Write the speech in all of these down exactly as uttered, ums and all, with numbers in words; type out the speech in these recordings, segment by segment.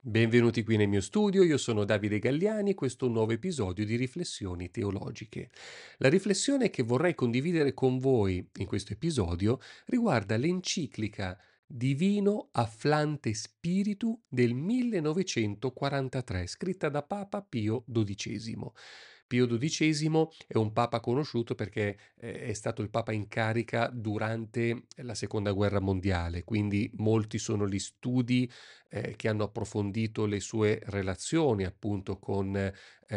Benvenuti qui nel mio studio, io sono Davide Galliani, questo è un nuovo episodio di Riflessioni Teologiche. La riflessione che vorrei condividere con voi in questo episodio riguarda l'enciclica Divino Afflante Spiritu del millenovecentoquarantatré, scritta da Papa Pio dodicesimo. Pio dodicesimo è un papa conosciuto perché eh, è stato il papa in carica durante la seconda guerra mondiale, quindi molti sono gli studi eh, che hanno approfondito le sue relazioni appunto con,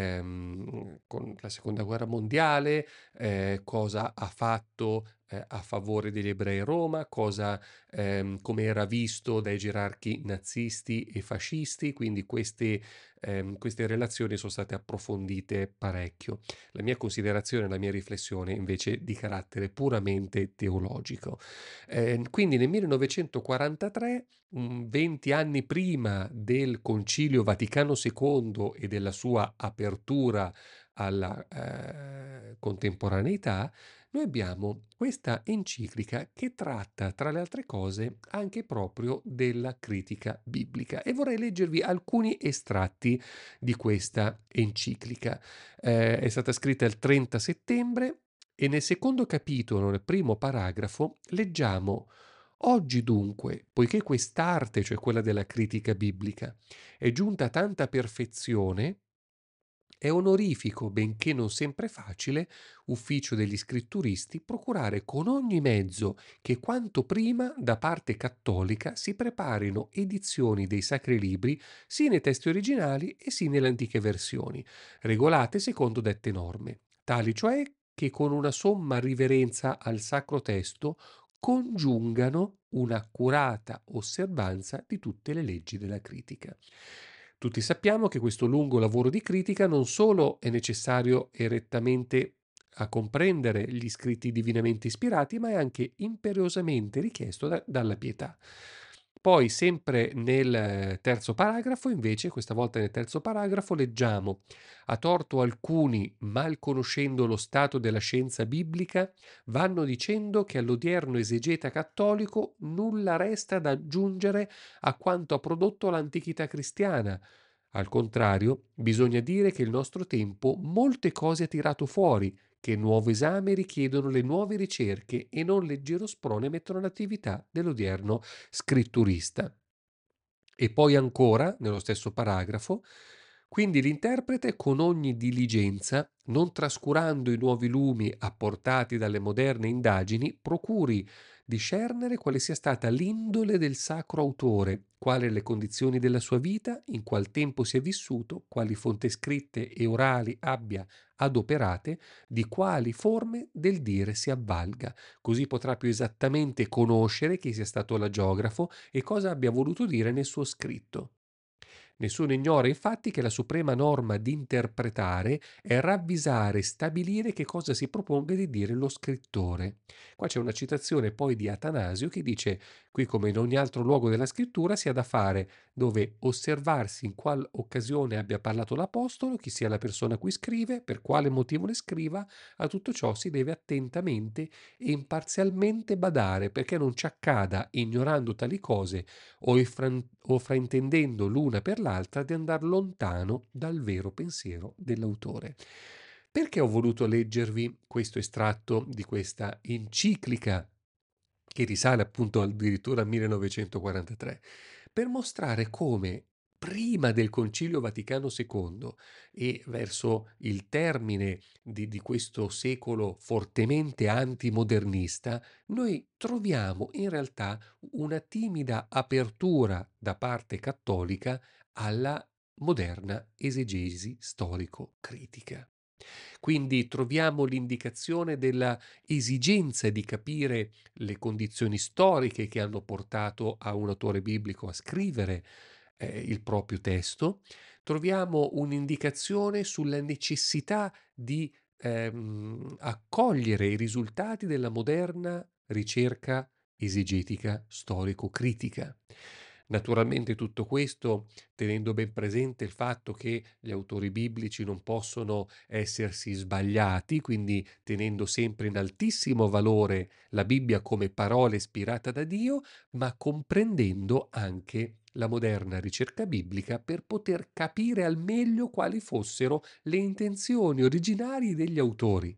ehm, con la seconda guerra mondiale, eh, cosa ha fatto eh, a favore degli ebrei a Roma, cosa, ehm, come era visto dai gerarchi nazisti e fascisti, quindi queste, ehm, queste relazioni sono state approfondite parecchio. La mia considerazione, la mia riflessione invece di carattere puramente teologico. Eh, quindi nel millenovecentoquarantatré, mm, venti anni prima del Concilio Vaticano secondo e della sua apertura alla eh, contemporaneità, noi abbiamo questa enciclica che tratta, tra le altre cose, anche proprio della critica biblica. E vorrei leggervi alcuni estratti di questa enciclica. Eh, è stata scritta il trenta settembre e nel secondo capitolo, nel primo paragrafo, leggiamo: Oggi dunque, poiché quest'arte, cioè quella della critica biblica, è giunta a tanta perfezione, è onorifico, benché non sempre facile, ufficio degli scritturisti, procurare con ogni mezzo che quanto prima da parte cattolica si preparino edizioni dei sacri libri sia nei testi originali e sia nelle antiche versioni, regolate secondo dette norme, tali cioè che con una somma riverenza al sacro testo congiungano un'accurata osservanza di tutte le leggi della critica. Tutti sappiamo che questo lungo lavoro di critica non solo è necessario erettamente a comprendere gli scritti divinamente ispirati, ma è anche imperiosamente richiesto da- dalla pietà. Poi, sempre nel eh, terzo paragrafo, invece, questa volta nel terzo paragrafo, leggiamo: a torto alcuni, mal conoscendo lo stato della scienza biblica, vanno dicendo che all'odierno esegeta cattolico nulla resta da aggiungere a quanto ha prodotto l'antichità cristiana. Al contrario, bisogna dire che il nostro tempo molte cose ha tirato fuori, che il nuovo esame richiedono le nuove ricerche e non leggero sprone mettono all'attività dell'odierno scritturista. E poi ancora, nello stesso paragrafo, quindi l'interprete con ogni diligenza, non trascurando i nuovi lumi apportati dalle moderne indagini, procuri discernere quale sia stata l'indole del sacro autore, quali le condizioni della sua vita, in qual tempo si è vissuto, quali fonti scritte e orali abbia adoperate, di quali forme del dire si avvalga. Così potrà più esattamente conoscere chi sia stato l'agiografo e cosa abbia voluto dire nel suo scritto. Nessuno ignora infatti che la suprema norma di interpretare è ravvisare e stabilire che cosa si proponga di dire lo scrittore. Qua c'è una citazione poi di Atanasio che dice: qui come in ogni altro luogo della scrittura si ha da fare dove osservarsi in qual occasione abbia parlato l'apostolo, chi sia la persona a cui scrive, per quale motivo le scriva, a tutto ciò si deve attentamente e imparzialmente badare perché non ci accada, ignorando tali cose o, ifran- o fraintendendo l'una per l'altra, di andare lontano dal vero pensiero dell'autore. Perché ho voluto leggervi questo estratto di questa enciclica che risale appunto addirittura al millenovecentoquarantatré? Per mostrare come prima del Concilio Vaticano secondo e verso il termine di, di questo secolo fortemente antimodernista, noi troviamo in realtà una timida apertura da parte cattolica alla moderna esegesi storico-critica. Quindi troviamo l'indicazione della esigenza di capire le condizioni storiche che hanno portato a un autore biblico a scrivere eh, il proprio testo. Troviamo un'indicazione sulla necessità di ehm, accogliere i risultati della moderna ricerca esegetica storico-critica. Naturalmente tutto questo tenendo ben presente il fatto che gli autori biblici non possono essersi sbagliati, quindi tenendo sempre in altissimo valore la Bibbia come parola ispirata da Dio, ma comprendendo anche la moderna ricerca biblica per poter capire al meglio quali fossero le intenzioni originarie degli autori.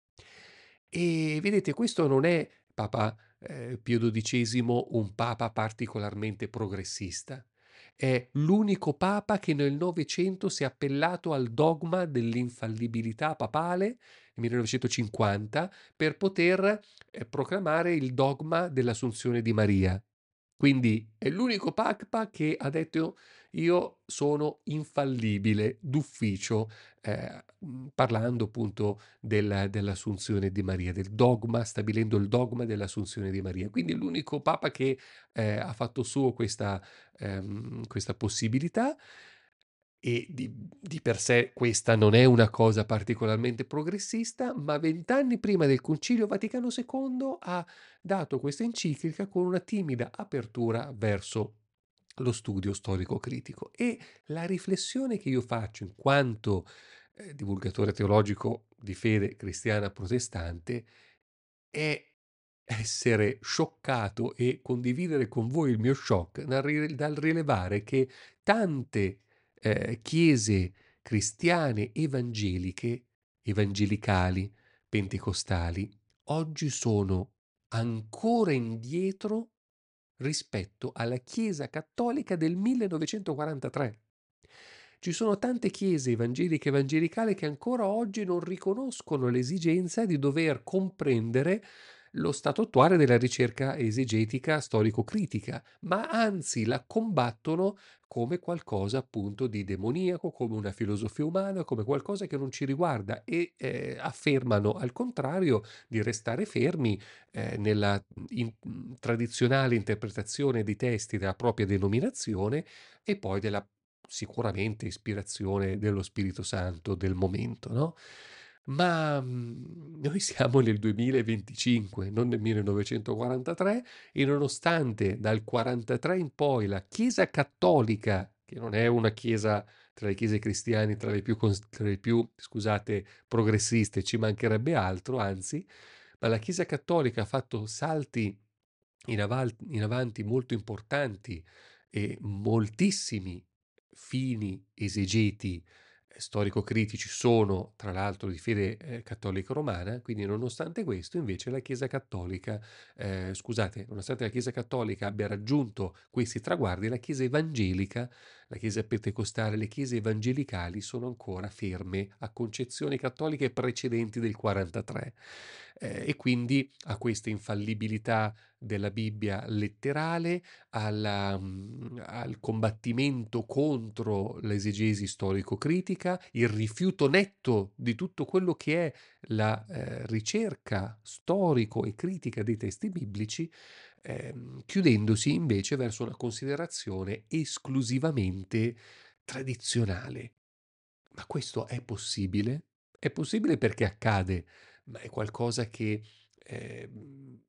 E vedete, questo non è Papa eh, Pio dodicesimo, un papa particolarmente progressista. È l'unico papa che nel Novecento si è appellato al dogma dell'infallibilità papale, nel millenovecentocinquanta, per poter eh, proclamare il dogma dell'Assunzione di Maria. Quindi è l'unico papa che ha detto io sono infallibile d'ufficio, eh, mh, parlando appunto del- dell'Assunzione di Maria, del dogma, stabilendo il dogma dell'Assunzione di Maria. Quindi è l'unico papa che eh, ha fatto suo questa, ehm, questa possibilità e di, di per sé questa non è una cosa particolarmente progressista, ma vent'anni prima del Concilio Vaticano secondo ha dato questa enciclica con una timida apertura verso lo studio storico-critico. E la riflessione che io faccio in quanto eh, divulgatore teologico di fede cristiana protestante è essere scioccato e condividere con voi il mio shock dal, ri- dal rilevare che tante eh, chiese cristiane evangeliche, evangelicali, pentecostali, oggi sono ancora indietro rispetto alla Chiesa cattolica del millenovecentoquarantatré. Ci sono tante chiese evangeliche e evangelicali che ancora oggi non riconoscono l'esigenza di dover comprendere lo stato attuale della ricerca esegetica storico-critica, ma anzi la combattono come qualcosa appunto di demoniaco, come una filosofia umana, come qualcosa che non ci riguarda e eh, affermano al contrario di restare fermi eh, nella in- tradizionale interpretazione dei testi della propria denominazione e poi della sicuramente ispirazione dello Spirito Santo del momento, no? Ma mm, noi siamo nel duemilaventicinque, non nel millenovecentoquarantatré, e nonostante dal quarantatré in poi la Chiesa Cattolica, che non è una chiesa tra le chiese cristiane, tra le più, cons- tra le più, scusate, progressiste, ci mancherebbe altro, anzi, ma la Chiesa Cattolica ha fatto salti in, aval- in avanti molto importanti e moltissimi fini esegeti eh, storico-critici sono tra l'altro di fede eh, cattolica romana, quindi nonostante questo invece la Chiesa Cattolica, eh, scusate, nonostante la Chiesa Cattolica abbia raggiunto questi traguardi, la Chiesa evangelica, la Chiesa pentecostale, le Chiese evangelicali sono ancora ferme a concezioni cattoliche precedenti del quarantatré eh, e quindi a questa infallibilità della Bibbia letterale, alla, mm, al combattimento contro l'esegesi storico-critica, il rifiuto netto di tutto quello che è la eh, ricerca storico e critica dei testi biblici, ehm, chiudendosi invece verso una considerazione esclusivamente tradizionale. Ma questo è possibile? È possibile perché accade, ma è qualcosa che ehm,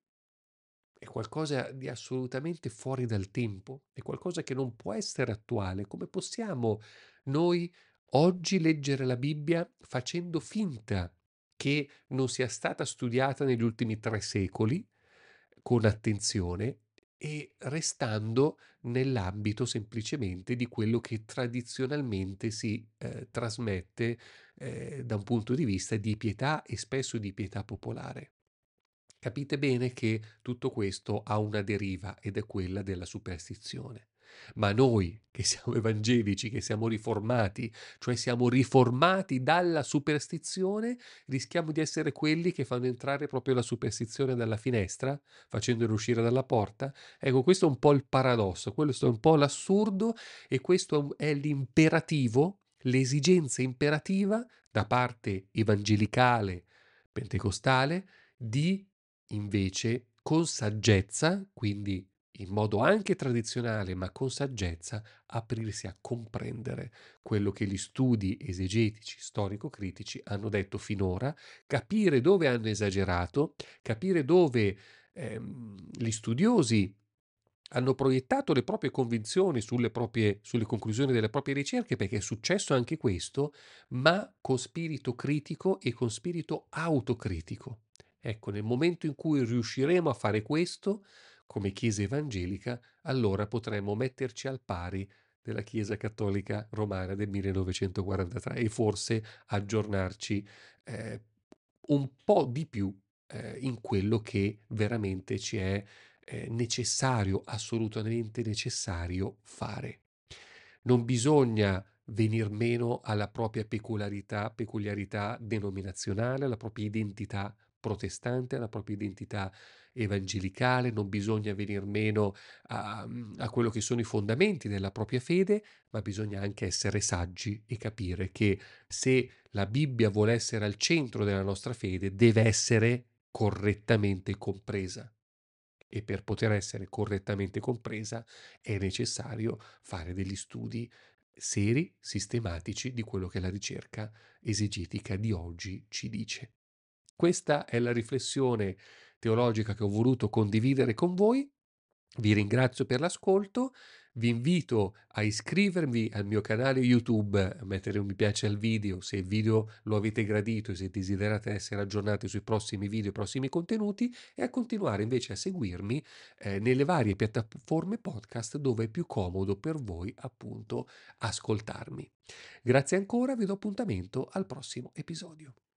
è qualcosa di assolutamente fuori dal tempo, è qualcosa che non può essere attuale. Come possiamo noi oggi leggere la Bibbia facendo finta che non sia stata studiata negli ultimi tre secoli con attenzione e restando nell'ambito semplicemente di quello che tradizionalmente si eh, trasmette eh, da un punto di vista di pietà e spesso di pietà popolare? Capite bene che tutto questo ha una deriva ed è quella della superstizione. Ma noi che siamo evangelici, che siamo riformati, cioè siamo riformati dalla superstizione, rischiamo di essere quelli che fanno entrare proprio la superstizione dalla finestra, facendola uscire dalla porta. Ecco, questo è un po' il paradosso, questo è un po' l'assurdo e questo è un- è l'imperativo, l'esigenza imperativa da parte evangelicale, pentecostale, di invece con saggezza, quindi in modo anche tradizionale, ma con saggezza, aprirsi a comprendere quello che gli studi esegetici, storico-critici hanno detto finora, capire dove hanno esagerato, capire dove ehm, gli studiosi hanno proiettato le proprie convinzioni sulle proprie, sulle conclusioni delle proprie ricerche, perché è successo anche questo, ma con spirito critico e con spirito autocritico. Ecco, nel momento in cui riusciremo a fare questo, come Chiesa evangelica, allora potremmo metterci al pari della Chiesa cattolica romana del millenovecentoquarantatré e forse aggiornarci eh, un po' di più eh, in quello che veramente ci è eh, necessario, assolutamente necessario fare. Non bisogna venir meno alla propria peculiarità, peculiarità denominazionale, alla propria identità protestante, alla propria identità evangelicale, non bisogna venir meno a, a quello che sono i fondamenti della propria fede, ma bisogna anche essere saggi e capire che se la Bibbia vuole essere al centro della nostra fede, deve essere correttamente compresa. E per poter essere correttamente compresa è necessario fare degli studi seri, sistematici di quello che la ricerca esegetica di oggi ci dice. Questa è la riflessione teologica che ho voluto condividere con voi. Vi ringrazio per l'ascolto, vi invito a iscrivervi al mio canale YouTube, a mettere un mi piace al video se il video lo avete gradito e se desiderate essere aggiornati sui prossimi video e prossimi contenuti e a continuare invece a seguirmi eh, nelle varie piattaforme podcast dove è più comodo per voi appunto ascoltarmi. Grazie ancora, vi do appuntamento al prossimo episodio.